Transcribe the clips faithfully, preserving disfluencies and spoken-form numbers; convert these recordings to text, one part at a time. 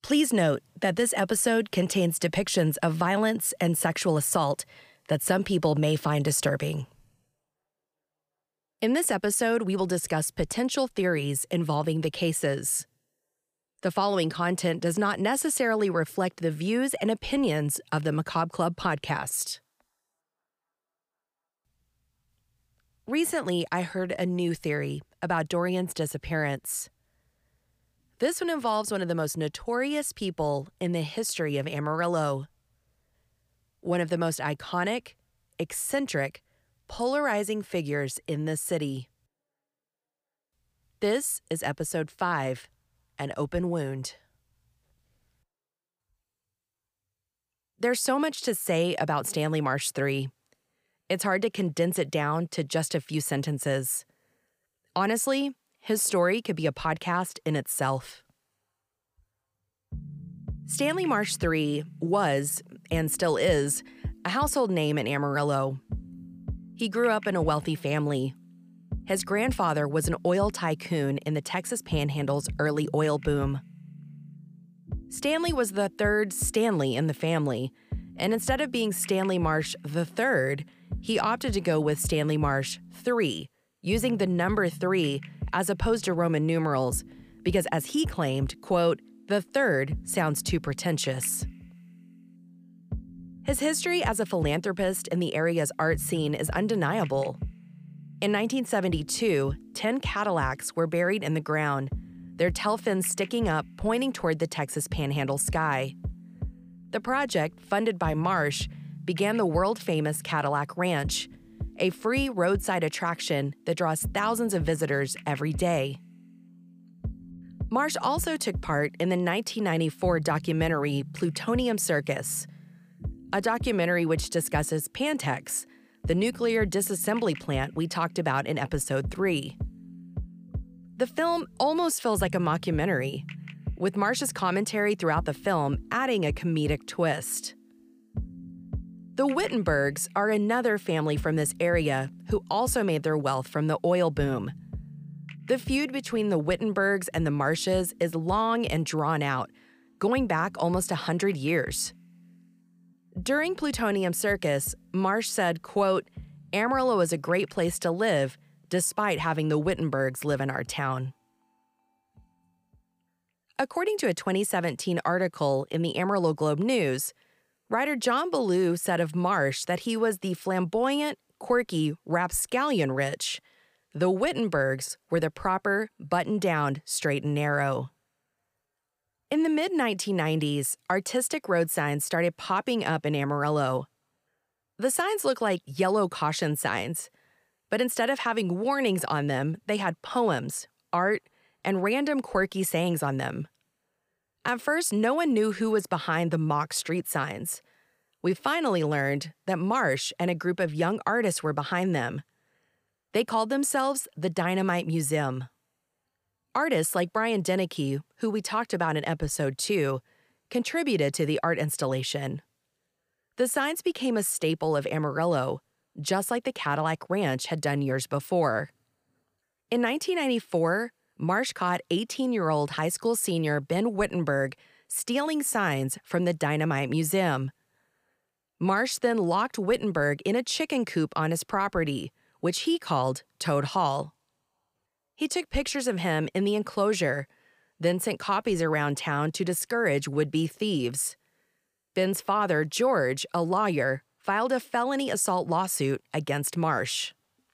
Please note that this episode contains depictions of violence and sexual assault that some people may find disturbing. In this episode, we will discuss potential theories involving the cases. The following content does not necessarily reflect the views and opinions of the Macabre Club podcast. Recently, I heard a new theory about Dorian's disappearance. This one involves one of the most notorious people in the history of Amarillo. One of the most iconic, eccentric, polarizing figures in the city. This is episode five, An Open Wound. There's so much to say about Stanley Marsh the third. It's hard to condense it down to just a few sentences. Honestly, his story could be a podcast in itself. Stanley Marsh the third was, and still is, a household name in Amarillo. He grew up in a wealthy family. His grandfather was an oil tycoon in the Texas Panhandle's early oil boom. Stanley was the third Stanley in the family, and instead of being Stanley Marsh the third, he opted to go with Stanley Marsh the third, using the number three as opposed to Roman numerals, because as he claimed, quote, the third sounds too pretentious. His history as a philanthropist in the area's art scene is undeniable. In nineteen seventy-two, ten Cadillacs were buried in the ground, their tail fins sticking up, pointing toward the Texas Panhandle sky. The project, funded by Marsh, began the world-famous Cadillac Ranch, a free roadside attraction that draws thousands of visitors every day. Marsh also took part in the nineteen ninety-four documentary Plutonium Circus, a documentary which discusses Pantex, the nuclear disassembly plant we talked about in episode three. The film almost feels like a mockumentary, with Marsh's commentary throughout the film adding a comedic twist. The Wittenbergs are another family from this area who also made their wealth from the oil boom. The feud between the Wittenbergs and the Marshes is long and drawn out, going back almost one hundred years. During Plutonium Circus, Marsh said, quote, Amarillo is a great place to live, despite having the Wittenbergs live in our town. According to a twenty seventeen article in the Amarillo Globe News, writer John Ballou said of Marsh that he was the flamboyant, quirky, rapscallion rich. The Wittenbergs were the proper, buttoned-down, straight and narrow. In the mid nineteen nineties, artistic road signs started popping up in Amarillo. The signs looked like yellow caution signs, but instead of having warnings on them, they had poems, art, and random quirky sayings on them. At first, no one knew who was behind the mock street signs. We finally learned that Marsh and a group of young artists were behind them. They called themselves the Dynamite Museum. Artists like Brian Deneke, who we talked about in episode two, contributed to the art installation. The signs became a staple of Amarillo, just like the Cadillac Ranch had done years before. In nineteen ninety-four, Marsh caught eighteen-year-old high school senior Ben Wittenberg stealing signs from the Dynamite Museum. Marsh then locked Wittenberg in a chicken coop on his property, which he called Toad Hall. He took pictures of him in the enclosure, then sent copies around town to discourage would-be thieves. Ben's father, George, a lawyer, filed a felony assault lawsuit against Marsh.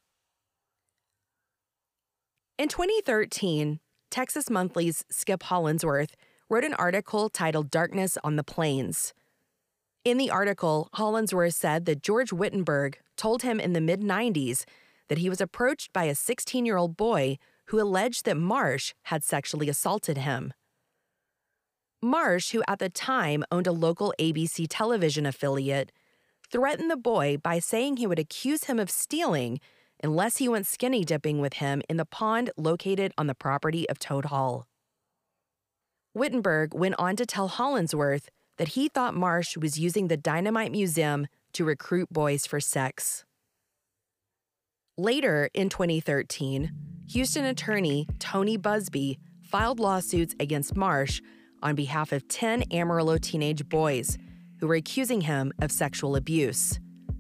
In twenty thirteen, Texas Monthly's Skip Hollandsworth wrote an article titled Darkness on the Plains. In the article, Hollandsworth said that George Wittenberg told him in the mid nineties that he was approached by a sixteen-year-old boy who alleged that Marsh had sexually assaulted him. Marsh, who at the time owned a local A B C television affiliate, threatened the boy by saying he would accuse him of stealing unless he went skinny dipping with him in the pond located on the property of Toad Hall. Wittenberg went on to tell Hollandsworth that he thought Marsh was using the Dynamite Museum to recruit boys for sex. Later, in twenty thirteen, Houston attorney Tony Busby filed lawsuits against Marsh on behalf of ten Amarillo teenage boys who were accusing him of sexual abuse.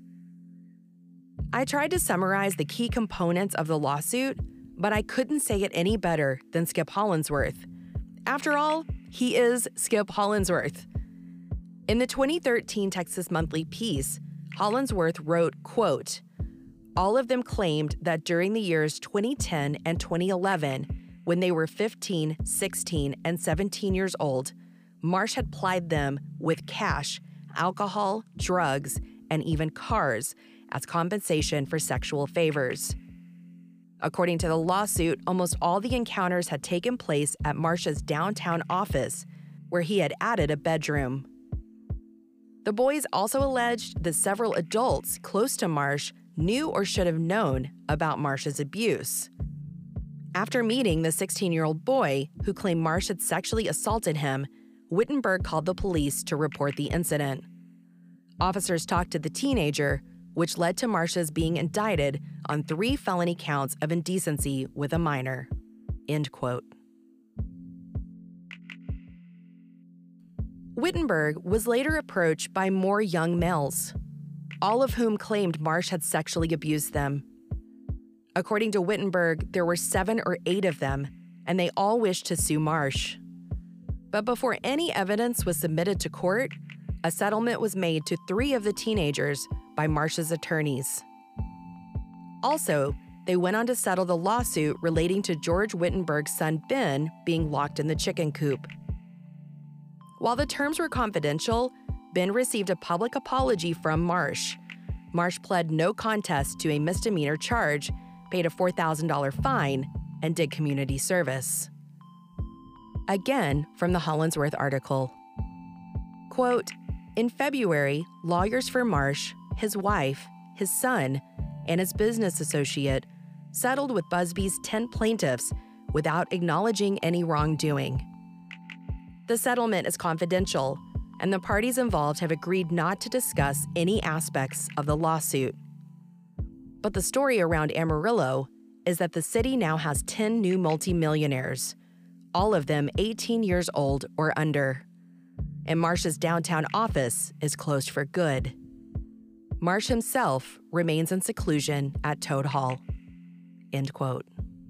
I tried to summarize the key components of the lawsuit, but I couldn't say it any better than Skip Hollandsworth. After all, he is Skip Hollandsworth. In the twenty thirteen Texas Monthly piece, Hollandsworth wrote, quote, "All of them claimed that during the years twenty ten and twenty eleven, when they were fifteen, sixteen, and seventeen years old, Marsh had plied them with cash, alcohol, drugs, and even cars as compensation for sexual favors." According to the lawsuit, almost all the encounters had taken place at Marsh's downtown office, where he had added a bedroom. The boys also alleged that several adults close to Marsh knew or should have known about Marsh's abuse. After meeting the sixteen-year-old boy who claimed Marsh had sexually assaulted him, Wittenberg called the police to report the incident. Officers talked to the teenager, which led to Marsh's being indicted on three felony counts of indecency with a minor. End quote. Wittenberg was later approached by more young males, all of whom claimed Marsh had sexually abused them. According to Wittenberg, there were seven or eight of them, and they all wished to sue Marsh. But before any evidence was submitted to court, a settlement was made to three of the teenagers by Marsh's attorneys. Also, they went on to settle the lawsuit relating to George Wittenberg's son Ben being locked in the chicken coop. While the terms were confidential, Ben received a public apology from Marsh. Marsh pled no contest to a misdemeanor charge, paid a four thousand dollars fine, and did community service. Again, from the Hollandsworth article. Quote, "In February, lawyers for Marsh, his wife, his son, and his business associate settled with Busby's ten plaintiffs without acknowledging any wrongdoing. The settlement is confidential, and the parties involved have agreed not to discuss any aspects of the lawsuit. But the story around Amarillo is that the city now has ten new multimillionaires, all of them eighteen years old or under. And Marsh's downtown office is closed for good. Marsh himself remains in seclusion at Toad Hall." End quote.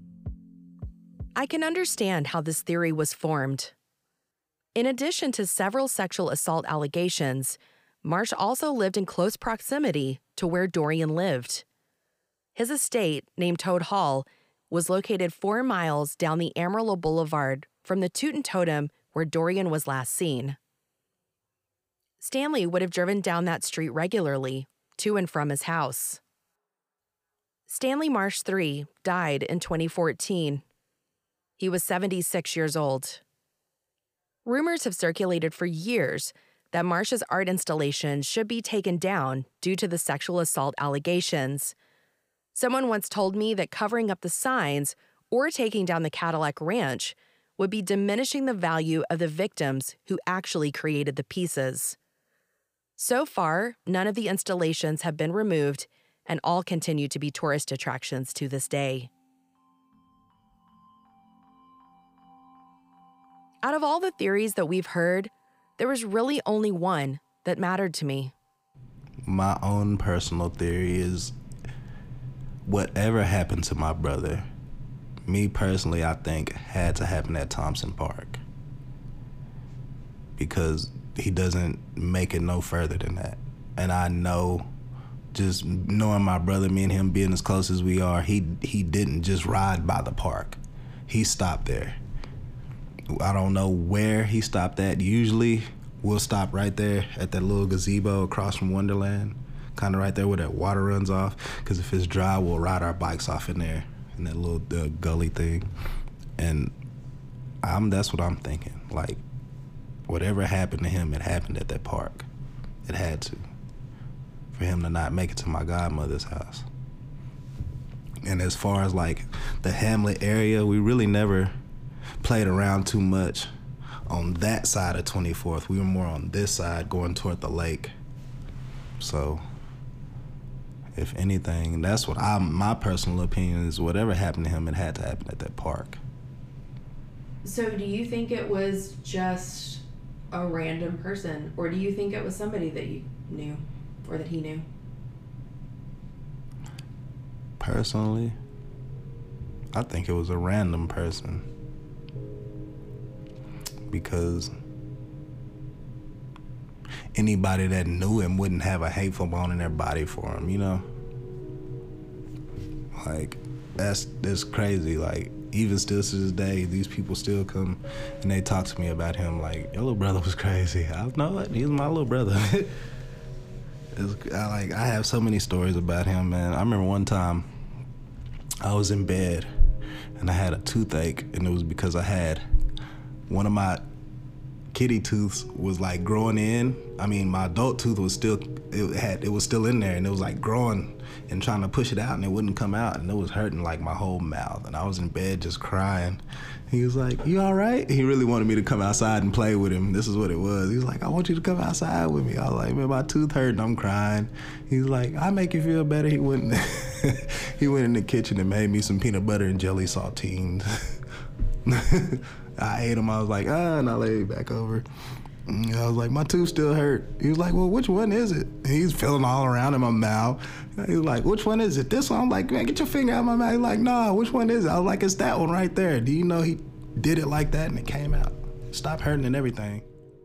I can understand how this theory was formed. In addition to several sexual assault allegations, Marsh also lived in close proximity to where Dorian lived. His estate, named Toad Hall, was located four miles down the Amarillo Boulevard from the Toot and Totem where Dorian was last seen. Stanley would have driven down that street regularly, to and from his house. Stanley Marsh the third died in twenty fourteen. He was seventy-six years old. Rumors have circulated for years that Marsh's art installation should be taken down due to the sexual assault allegations. Someone once told me that covering up the signs or taking down the Cadillac Ranch would be diminishing the value of the victims who actually created the pieces. So far, none of the installations have been removed, and all continue to be tourist attractions to this day. Out of all the theories that we've heard, there was really only one that mattered to me. My own personal theory is whatever happened to my brother, me personally, I think had to happen at Thompson Park. Because he doesn't make it no further than that. And I know, just knowing my brother, me and him being as close as we are, he he didn't just ride by the park. He stopped there. I don't know where he stopped at. Usually we'll stop right there at that little gazebo across from Wonderland, kind of right there where that water runs off, because if it's dry, we'll ride our bikes off in there, in that little uh, gully thing. And I'm that's what I'm thinking. Like, whatever happened to him, it happened at that park. It had to. For him to not make it to my godmother's house. And as far as like the Hamlet area, we really never played around too much on that side of twenty-fourth. We were more on this side going toward the lake. So if anything, that's what I, my personal opinion is, whatever happened to him, it had to happen at that park. So do you think it was just a random person, or do you think it was somebody that you knew or that he knew? Personally, I think it was a random person, because anybody that knew him wouldn't have a hateful bone in their body for him, you know? Like, that's that's crazy. Like, even still to this day, these people still come and they talk to me about him like, your little brother was crazy. I know it. He was my little brother. It's, I, like, I have so many stories about him, man. I remember one time I was in bed and I had a toothache, and it was because I had one of my kitty tooths was like growing in. I mean, my adult tooth was still, it had, it was still in there, and it was like growing and trying to push it out, and it wouldn't come out, and it was hurting like my whole mouth. And I was in bed just crying. He was like, you all right? He really wanted me to come outside and play with him. This is what it was. He was like, I want you to come outside with me. I was like, man, my tooth hurt and I'm crying. He's like, I make you feel better. He went, he went in the kitchen and made me some peanut butter and jelly saltines. I ate them. I was like, ah, and I laid back over. And I was like, my tooth still hurt. He was like, well, which one is it? And he's feeling all around in my mouth. He was like, which one is it? This one? I'm like, man, get your finger out of my mouth. He's like, nah, which one is it? I was like, it's that one right there. Do you know he did it like that and it came out? Stop hurting and everything.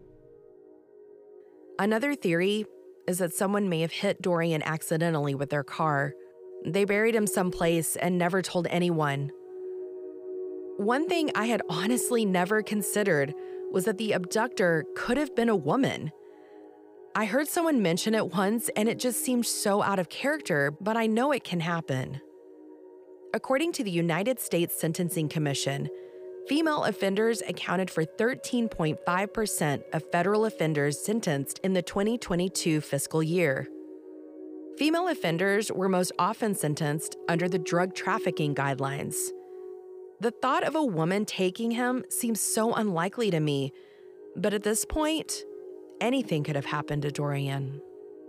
Another theory is that someone may have hit Dorian accidentally with their car. They buried him someplace and never told anyone. One thing I had honestly never considered was that the abductor could have been a woman. I heard someone mention it once and it just seemed so out of character, but I know it can happen. According to the United States Sentencing Commission, female offenders accounted for thirteen point five percent of federal offenders sentenced in the twenty twenty-two fiscal year. Female offenders were most often sentenced under the drug trafficking guidelines. The thought of a woman taking him seems so unlikely to me, but at this point, anything could have happened to Dorian.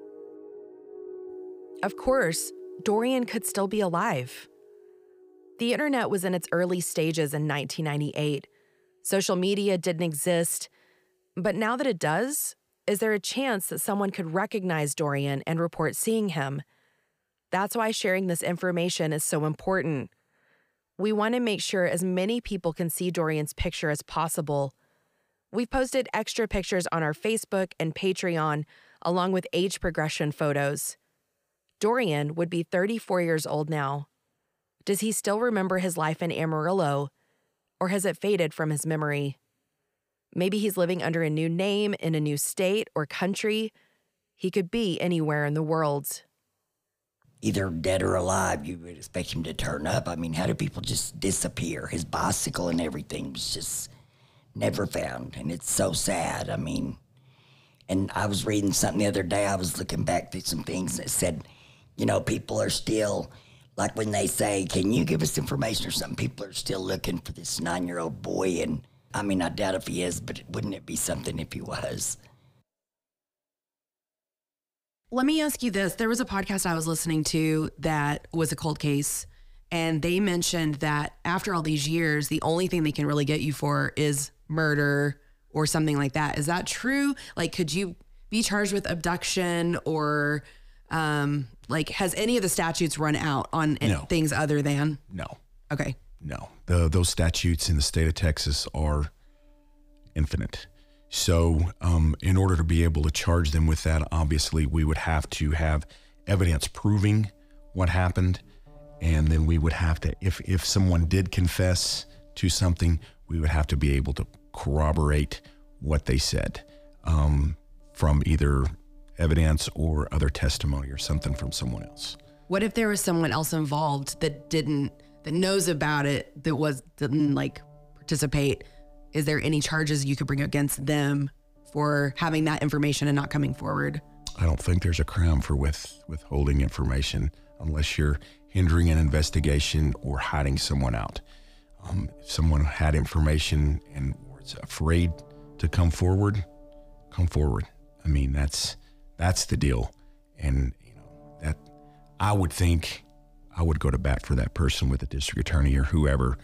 Of course, Dorian could still be alive. The internet was in its early stages in nineteen ninety-eight. Social media didn't exist, but now that it does, is there a chance that someone could recognize Dorian and report seeing him? That's why sharing this information is so important. We want to make sure as many people can see Dorian's picture as possible. We've posted extra pictures on our Facebook and Patreon, along with age progression photos. Dorian would be thirty-four years old now. Does he still remember his life in Amarillo, or has it faded from his memory? Maybe he's living under a new name in a new state or country. He could be anywhere in the world. Either dead or alive, you would expect him to turn up. I mean, how do people just disappear? His bicycle and everything was just never found, and it's so sad. I mean, and I was reading something the other day. I was looking back through some things that said, you know, people are still, like when they say, can you give us information or something, people are still looking for this nine-year-old boy. And I mean, I doubt if he is, but wouldn't it be something if he was? Let me ask you this. There was a podcast I was listening to that was a cold case, and they mentioned that after all these years, the only thing they can really get you for is murder or something like that. Is that true? Like, could you be charged with abduction, or um, like, has any of the statutes run out on No. things other than? No, Okay. no. The, those statutes in the state of Texas are infinite. So um, in order to be able to charge them with that, obviously we would have to have evidence proving what happened. And then we would have to, if, if someone did confess to something, we would have to be able to corroborate what they said um, from either evidence or other testimony or something from someone else. What if there was someone else involved that didn't, that knows about it, that was, didn't like participate? Is there any charges you could bring against them for having that information and not coming forward? I don't think there's a crime for with, withholding information unless you're hindering an investigation or hiding someone out. Um, if someone had information and was afraid to come forward, come forward. I mean, that's that's the deal. And you know, that I would think I would go to bat for that person with the district attorney or whoever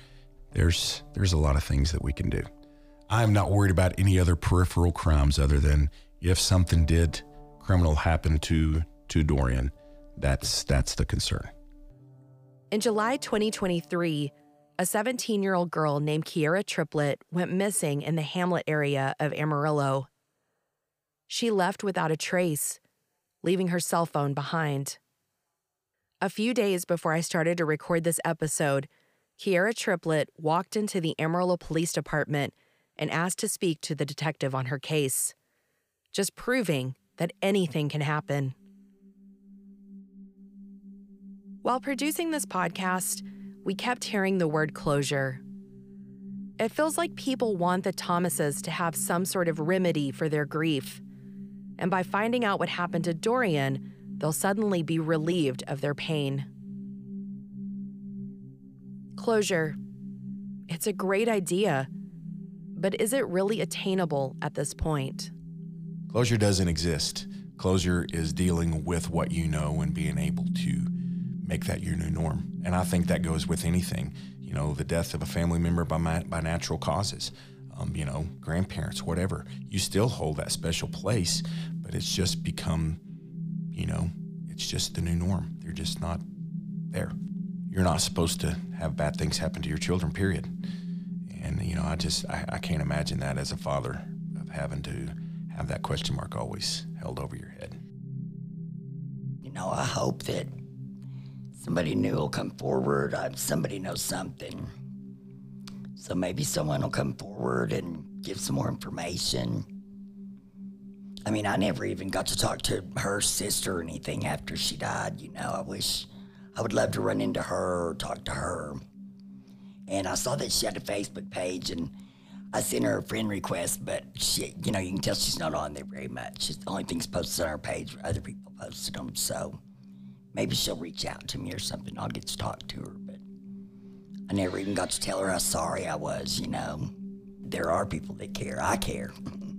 there's there's a lot of things that we can do. I'm not worried about any other peripheral crimes other than if something did criminal happen to to Dorian, that's that's the concern. In July twenty twenty-three, a seventeen-year-old girl named Kiera Triplett went missing in the Hamlet area of Amarillo. She left without a trace, leaving her cell phone behind. A few days before I started to record this episode, Kiera Triplett walked into the Amarillo Police Department and asked to speak to the detective on her case, just proving that anything can happen. While producing this podcast, we kept hearing the word closure. It feels like people want the Thomases to have some sort of remedy for their grief. And by finding out what happened to Dorian, they'll suddenly be relieved of their pain. Closure. It's a great idea, but is it really attainable at this point? Closure doesn't exist. Closure is dealing with what you know and being able to make that your new norm. And I think that goes with anything. You know, the death of a family member by ma- by natural causes, um, you know, grandparents, whatever. You still hold that special place, but it's just become, you know, it's just the new norm. They're just not there. You're not supposed to have bad things happen to your children, period. And, you know, I just, I, I can't imagine that as a father of having to have that question mark always held over your head. You know, I hope that somebody new will come forward. I, somebody knows something. So maybe someone will come forward and give some more information. I mean, I never even got to talk to her sister or anything after she died. You know, I wish, I would love to run into her or talk to her. And I saw that she had a Facebook page, and I sent her a friend request, but she, you know, you can tell she's not on there very much. It's the only things posted on her page where other people posted them. So maybe she'll reach out to me or something. I'll get to talk to her, but I never even got to tell her how sorry I was, you know. There are people that care. I care.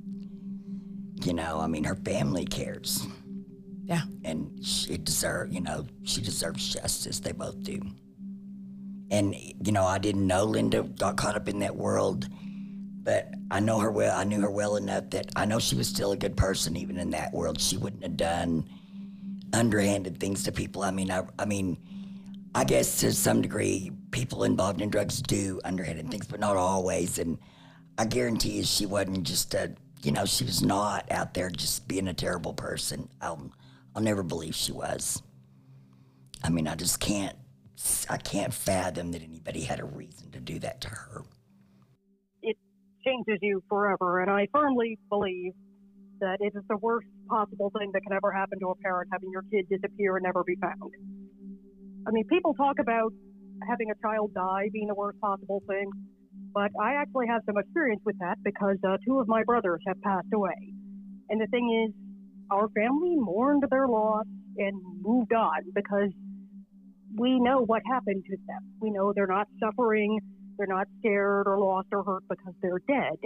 You know, I mean, her family cares. Yeah. And she deserves, you know, she deserves justice. They both do. And, you know, I didn't know Linda got caught up in that world, but I know her well. I knew her well enough that I know she was still a good person even in that world. She wouldn't have done underhanded things to people. I mean, I, I mean, I guess to some degree, people involved in drugs do underhanded things, but not always. And I guarantee you she wasn't just a, you know, she was not out there just being a terrible person. I'll, I'll never believe she was. I mean, I just can't, I can't fathom that anybody had a reason to do that to her. It changes you forever, and I firmly believe that it is the worst possible thing that can ever happen to a parent, having your kid disappear and never be found. I mean, people talk about having a child die being the worst possible thing, but I actually have some experience with that because uh, two of my brothers have passed away. And the thing is, our family mourned their loss and moved on because we know what happened to them. We know they're not suffering, they're not scared or lost or hurt because they're dead.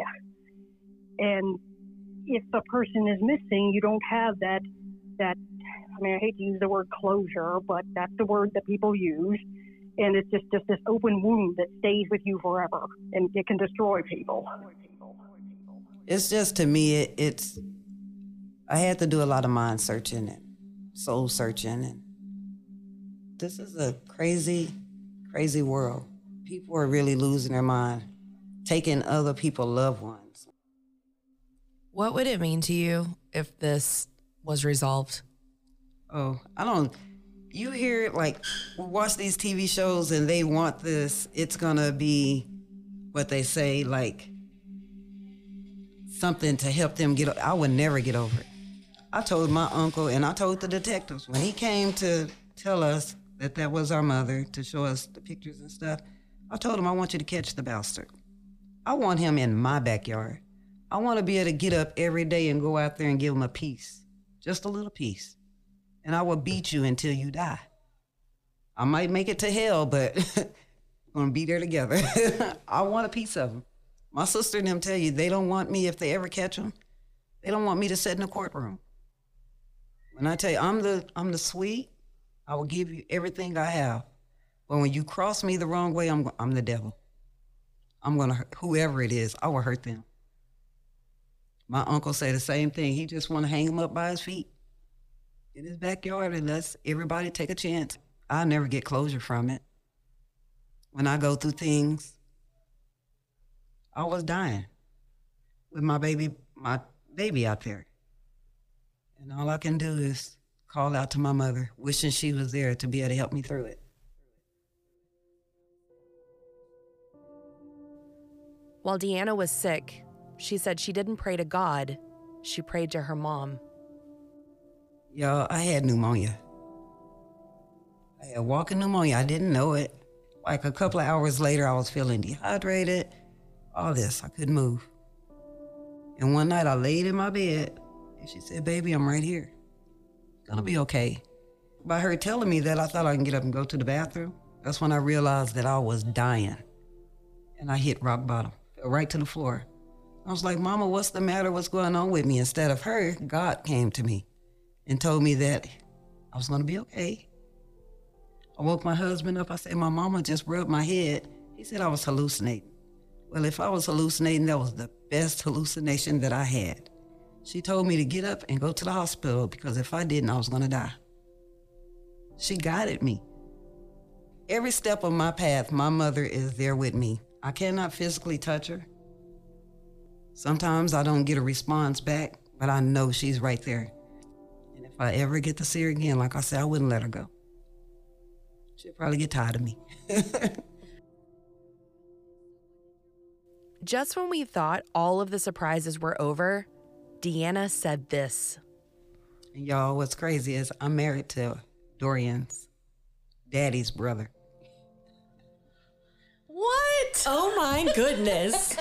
And if the person is missing, you don't have that, that, I mean, I hate to use the word closure, but that's the word that people use. And it's just, just this open wound that stays with you forever, and it can destroy people. It's just, to me, it, it's, I had to do a lot of mind searching and soul searching. And this is a crazy, crazy world. People are really losing their mind, taking other people's loved ones. What would it mean to you if this was resolved? Oh, I don't, you hear it like, watch these T V shows and they want this, it's gonna be what they say, like something to help them get, I would never get over it. I told my uncle and I told the detectives when he came to tell us that that was our mother, to show us the pictures and stuff, I told him, I want you to catch the bastard. I want him in my backyard. I want to be able to get up every day and go out there and give him a piece, just a little piece. And I will beat you until you die. I might make it to hell, but we're gonna be there together. I want a piece of him. My sister and them tell you they don't want me, if they ever catch him, they don't want me to sit in the courtroom. When I tell you I'm the I'm the sweet, I will give you everything I have. But when you cross me the wrong way, I'm I'm the devil. I'm going to, whoever it is, I will hurt them. My uncle said the same thing. He just want to hang him up by his feet in his backyard and let everybody take a chance. I'll never get closure from it. When I go through things, I was dying with my baby, my baby out there. And all I can do is call out to my mother, wishing she was there to be able to help me through it. While Deanna was sick, she said she didn't pray to God, she prayed to her mom. Y'all, I had pneumonia. I had walking pneumonia. I didn't know it. Like a couple of hours later, I was feeling dehydrated, all this. I couldn't move. And one night I laid in my bed and she said, baby, I'm right here. It's gonna be okay. By her telling me that, I thought I can get up and go to the bathroom. That's when I realized that I was dying. And I hit rock bottom, fell right to the floor. I was like, Mama, what's the matter? What's going on with me? Instead of her, God came to me and told me that I was gonna be okay. I woke my husband up. I said, my mama just rubbed my head. He said I was hallucinating. Well, if I was hallucinating, that was the best hallucination that I had. She told me to get up and go to the hospital because if I didn't, I was gonna die. She guided me. Every step of my path, my mother is there with me. I cannot physically touch her. Sometimes I don't get a response back, but I know she's right there. And if I ever get to see her again, like I said, I wouldn't let her go. She'll probably get tired of me. Just when we thought all of the surprises were over, Deanna said this. And y'all, what's crazy is I'm married to Dorian's daddy's brother. What? Oh my goodness.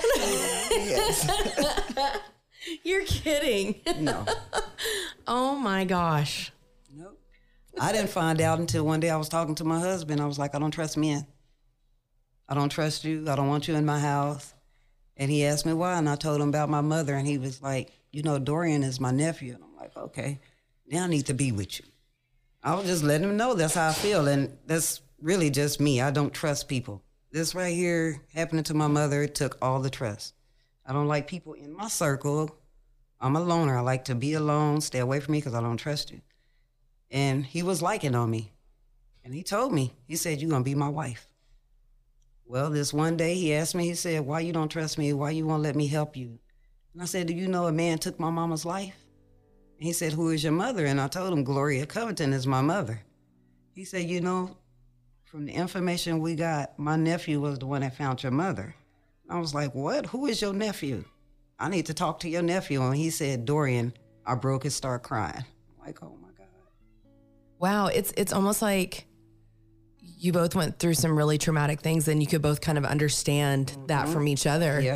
Yes. You're kidding. No. Oh my gosh. Nope. I didn't find out until one day I was talking to my husband. I was like, I don't trust men. I don't trust you. I don't want you in my house. And he asked me why, and I told him about my mother, and he was like, you know, Dorian is my nephew. And I'm like, okay, now I need to be with you. I was just letting him know that's how I feel, and that's really just me. I don't trust people. This right here happening to my mother, it took all the trust. I don't like people in my circle. I'm a loner. I like to be alone, stay away from me because I don't trust you. And he was liking on me. And he told me, he said, you're going to be my wife. Well, this one day he asked me, he said, why you don't trust me? Why you won't let me help you? And I said, do you know a man took my mama's life? And he said, who is your mother? And I told him, Gloria Covington is my mother. He said, you know, from the information we got, my nephew was the one that found your mother. I was like, what? Who is your nephew? I need to talk to your nephew. And he said, Dorian. I broke and started crying. I'm like, oh my God. Wow, it's it's almost like you both went through some really traumatic things and you could both kind of understand mm-hmm. that from each other. Yeah.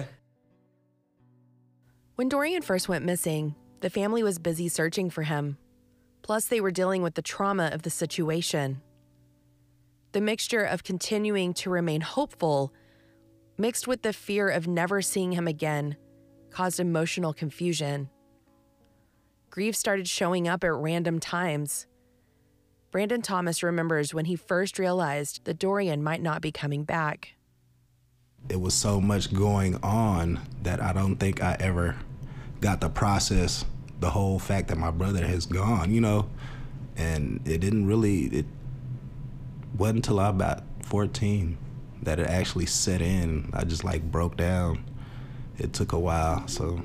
When Dorian first went missing, the family was busy searching for him. Plus, they were dealing with the trauma of the situation. The mixture of continuing to remain hopeful, mixed with the fear of never seeing him again, caused emotional confusion. Grief started showing up at random times. Brandon Thomas remembers when he first realized that Dorian might not be coming back. It was so much going on that I don't think I ever got to process the whole fact that my brother has gone, you know, and it didn't really, it wasn't until I was about fourteen that it actually set in. I just like broke down. It took a while, so.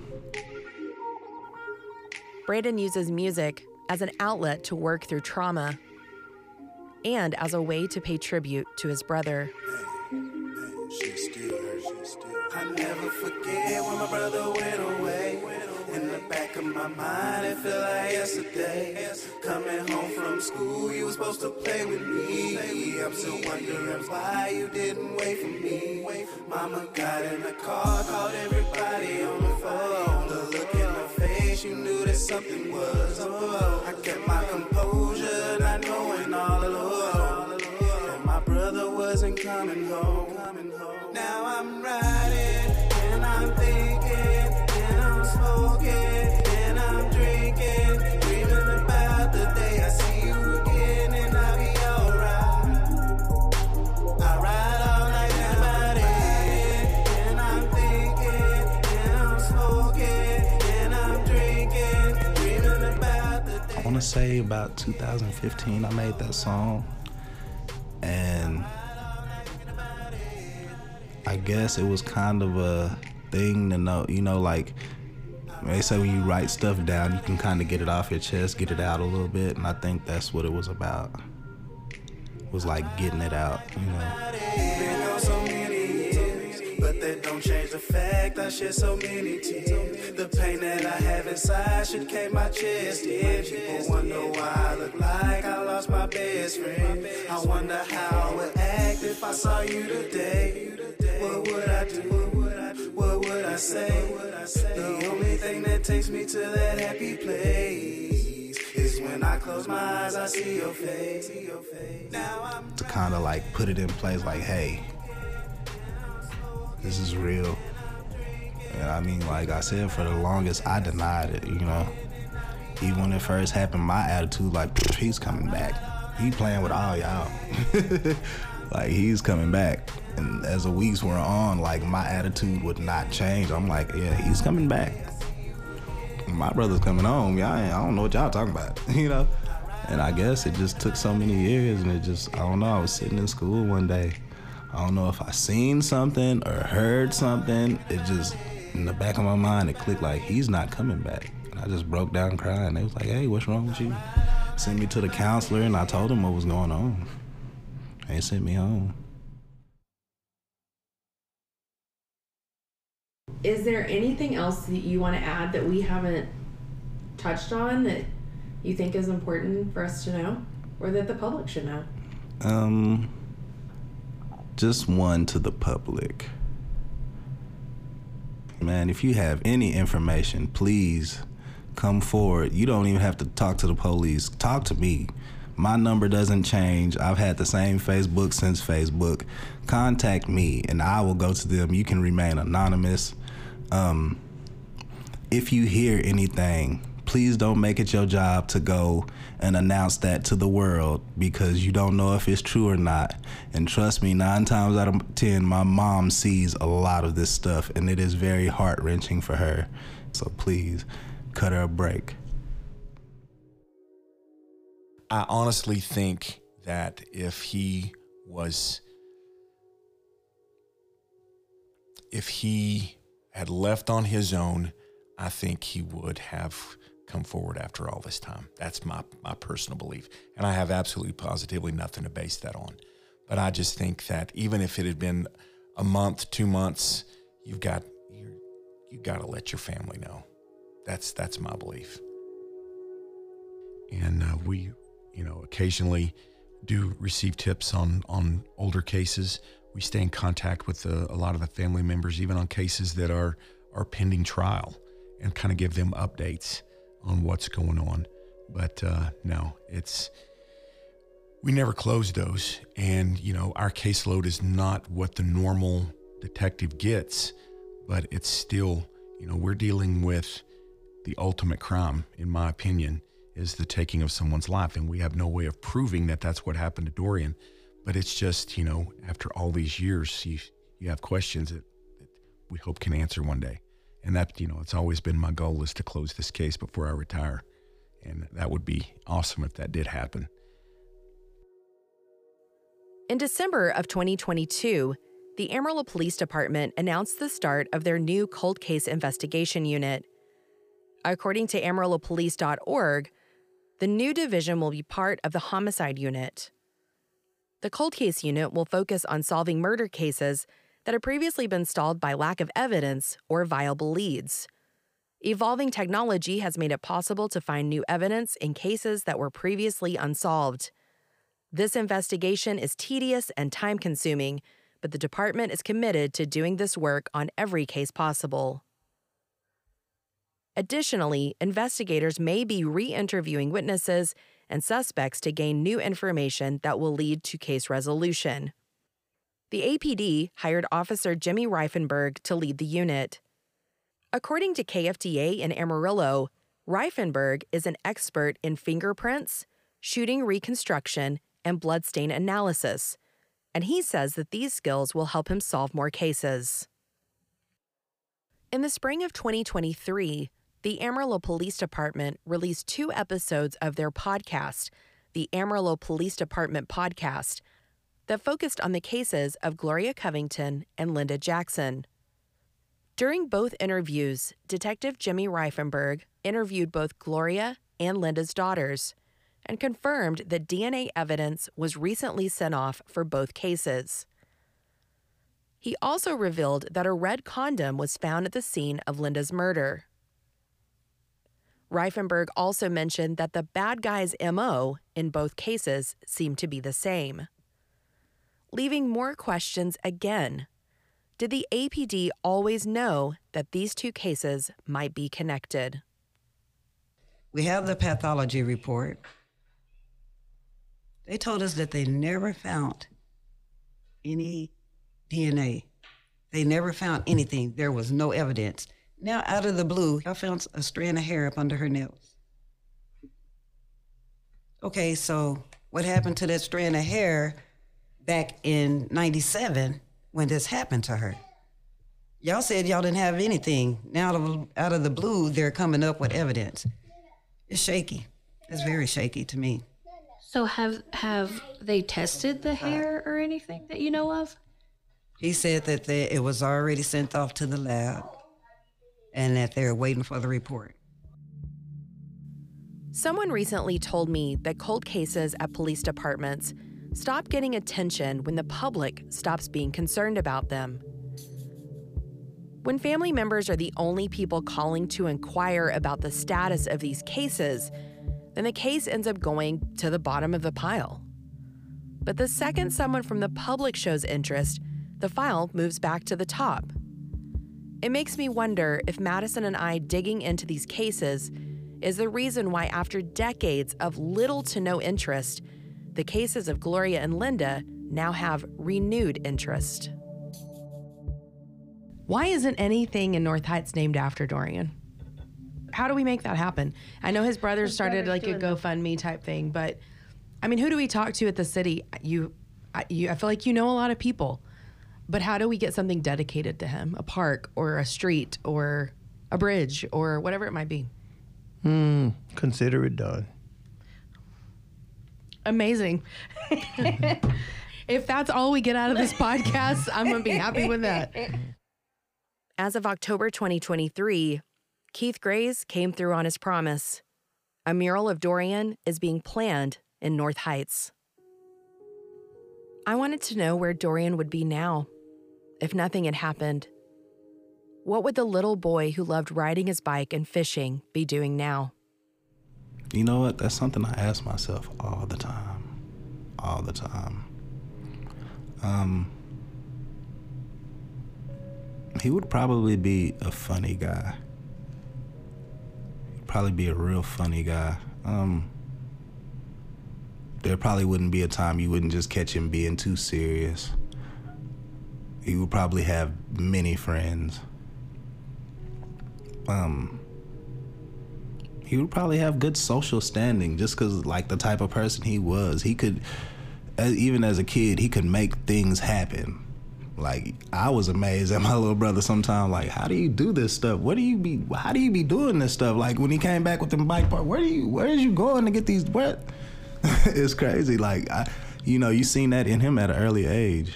Brandon uses music as an outlet to work through trauma and as a way to pay tribute to his brother. She still hurt, she still hurt. I never forget when my brother went away. In the back of my mind, it felt like yesterday. Coming home from school, you were supposed to play with me. I'm still wondering why you didn't wait for me. Mama got in the car, called everybody on the phone. The look in her face, you knew that something was wrong. I kept my composure, not knowing all along that my brother wasn't coming home. Now I'm riding, and I'm thinking, and I'm smoking, and I'm drinking, dreaming about the day I see you again, and I'll be alright. I ride all night about it, and want to say about two thousand fifteen I made that song. And I guess it was kind of a thing to know, you know, like they say when you write stuff down, you can kind of get it off your chest, get it out a little bit. And I think that's what it was about. It was like getting it out, you know. But that don't change the fact I shed so many tears. The pain that I have inside should cave my chest in. People wonder why I look like I lost my best friend. I wonder how I would act if I saw you today. What would I do? What would I say? The only thing that takes me to that happy place is when I close my eyes, I see your face. Now I'm to kind of like put it in place, like, hey, this is real. And I mean, like I said, for the longest, I denied it, you know. Even when it first happened, my attitude, like, he's coming back. He playing with all y'all. Like, he's coming back. And as the weeks were on, like, my attitude would not change. I'm like, yeah, he's coming back. My brother's coming home. Y'all ain't, I don't know what y'all talking about, you know. And I guess it just took so many years, and it just, I don't know, I was sitting in school one day. I don't know if I seen something or heard something. It just, in the back of my mind, it clicked like, he's not coming back. And I just broke down crying. They was like, hey, what's wrong with you? Sent me to the counselor, and I told him what was going on. They sent me home. Is there anything else that you want to add that we haven't touched on that you think is important for us to know, or that the public should know? Um... Just one to the public. Man, if you have any information, please come forward. You don't even have to talk to the police. Talk to me. My number doesn't change. I've had the same Facebook since Facebook. Contact me and I will go to them. You can remain anonymous. Um, if you hear anything, please don't make it your job to go and announce that to the world, because you don't know if it's true or not. And trust me, nine times out of ten, my mom sees a lot of this stuff, and it is very heart-wrenching for her. So please, cut her a break. I honestly think that if he was, if he had left on his own, I think he would have come forward after all this time. That's my, my personal belief. And I have absolutely positively nothing to base that on. But I just think that even if it had been a month, two months, you've got, you're, you got to let your family know. That's, that's my belief. And uh, we, you know, occasionally do receive tips on, on older cases. We stay in contact with the, a lot of the family members, even on cases that are, are pending trial, and kind of give them updates on what's going on. But uh, no, it's, we never close those. And, you know, our caseload is not what the normal detective gets, but it's still, you know, we're dealing with the ultimate crime, in my opinion, is the taking of someone's life. And we have no way of proving that that's what happened to Dorian. But it's just, you know, after all these years, you, you have questions that, that we hope can answer one day. And that, you know, it's always been my goal, is to close this case before I retire. And that would be awesome if that did happen. In December of twenty twenty-two, the Amarillo Police Department announced the start of their new cold case investigation unit. According to Amarillo Police dot org, the new division will be part of the homicide unit. The cold case unit will focus on solving murder cases that have previously been stalled by lack of evidence or viable leads. Evolving technology has made it possible to find new evidence in cases that were previously unsolved. This investigation is tedious and time-consuming, but the department is committed to doing this work on every case possible. Additionally, investigators may be re-interviewing witnesses and suspects to gain new information that will lead to case resolution. The A P D hired Officer Jimmy Reifenberg to lead the unit. According to K F D A in Amarillo, Reifenberg is an expert in fingerprints, shooting reconstruction, and bloodstain analysis, and he says that these skills will help him solve more cases. In the spring of twenty twenty-three, the Amarillo Police Department released two episodes of their podcast, the Amarillo Police Department Podcast, that focused on the cases of Gloria Covington and Linda Jackson. During both interviews, Detective Jimmy Reifenberg interviewed both Gloria and Linda's daughters and confirmed that D N A evidence was recently sent off for both cases. He also revealed that a red condom was found at the scene of Linda's murder. Reifenberg also mentioned that the bad guy's M O in both cases seemed to be the same. Leaving more questions again. Did the A P D always know that these two cases might be connected? We have the pathology report. They told us that they never found any D N A. They never found anything. There was no evidence. Now, out of the blue, I found a strand of hair up under her nails. Okay, so what happened to that strand of hair back in ninety-seven when this happened to her? Y'all said y'all didn't have anything. Now, out of, out of the blue, they're coming up with evidence. It's shaky. It's very shaky to me. So have have they tested the hair or anything that you know of? He said that they, it was already sent off to the lab and that they're waiting for the report. Someone recently told me that cold cases at police departments stop getting attention when the public stops being concerned about them. When family members are the only people calling to inquire about the status of these cases, then the case ends up going to the bottom of the pile. But the second someone from the public shows interest, the file moves back to the top. It makes me wonder if Madison and I digging into these cases is the reason why, after decades of little to no interest, the cases of Gloria and Linda now have renewed interest. Why isn't anything in North Heights named after Dorian? How do we make that happen? I know his brother His started brother's like a doing GoFundMe type thing, but I mean, who do we talk to at the city? You, I, you, I feel like you know a lot of people, but how do we get something dedicated to him? A park or a street or a bridge or whatever it might be. Hmm, consider it done. Amazing. If that's all we get out of this podcast, I'm going to be happy with that. As of October twenty twenty-three, Keith Grays came through on his promise. A mural of Dorian is being planned in North Heights. I wanted to know where Dorian would be now, if nothing had happened. What would the little boy who loved riding his bike and fishing be doing now? You know what? That's something I ask myself all the time. All the time. Um, he would probably be a funny guy. He'd probably be a real funny guy. Um, there probably wouldn't be a time you wouldn't just catch him being too serious. He would probably have many friends. Um, he would probably have good social standing just because, like, the type of person he was. He could, as, even as a kid, he could make things happen. Like, I was amazed at my little brother sometimes. Like, how do you do this stuff? What do you be, how do you be doing this stuff? Like, when he came back with them bike park, where do you, where is you going to get these, what? It's crazy. Like, I, you know, you seen that in him at an early age.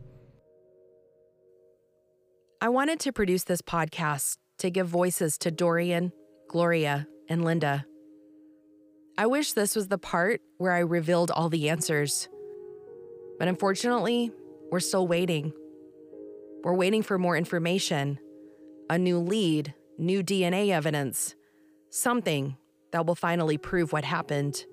I wanted to produce this podcast to give voices to Dorian, Gloria, and Linda. I wish this was the part where I revealed all the answers. But unfortunately, we're still waiting. We're waiting for more information, a new lead, new D N A evidence, something that will finally prove what happened.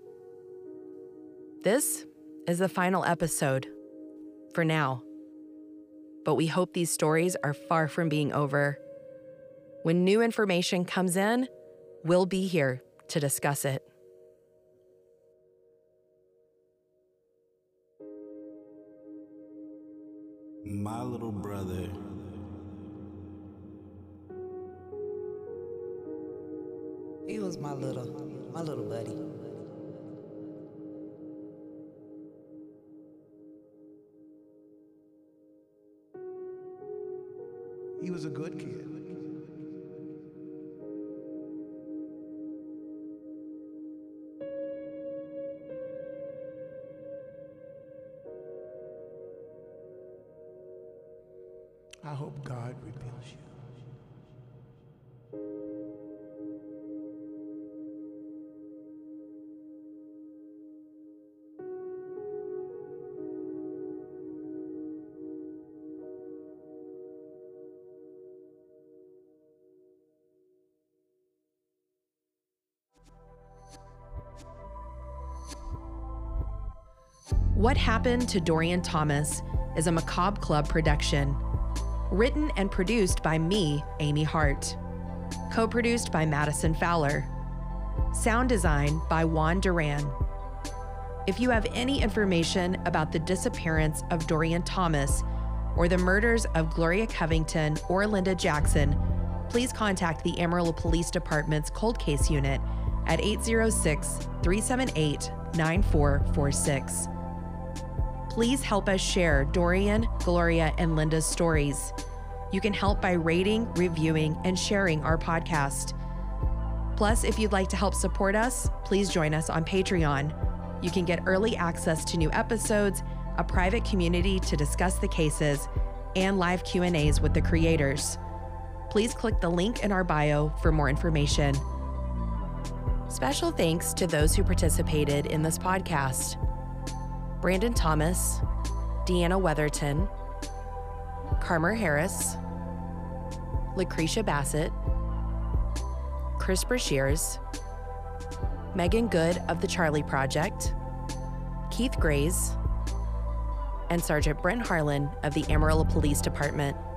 This is the final episode, for now. But we hope these stories are far from being over. When new information comes in, we'll be here to discuss it. My little brother. He was my little, my little buddy. He was a good kid. I hope God reveals you. What Happened to Dorian Thomas is a Macabre Club production. Written and produced by me, Amy Hart. Co-produced by Madison Fowler. Sound design by Juan Duran. If you have any information about the disappearance of Dorian Thomas or the murders of Gloria Covington or Linda Jackson, please contact the Amarillo Police Department's Cold Case Unit at eight zero six, three seven eight, nine four four six. Please help us share Dorian, Gloria, and Linda's stories. You can help by rating, reviewing, and sharing our podcast. Plus, if you'd like to help support us, please join us on Patreon. You can get early access to new episodes, a private community to discuss the cases, and live Q and A's with the creators. Please click the link in our bio for more information. Special thanks to those who participated in this podcast: Brandon Thomas, Deanna Weatherton, Carmer Harris, Lucretia Bassett, Chris Brashears, Megan Good of the Charlie Project, Keith Grays, and Sergeant Brent Harlan of the Amarillo Police Department.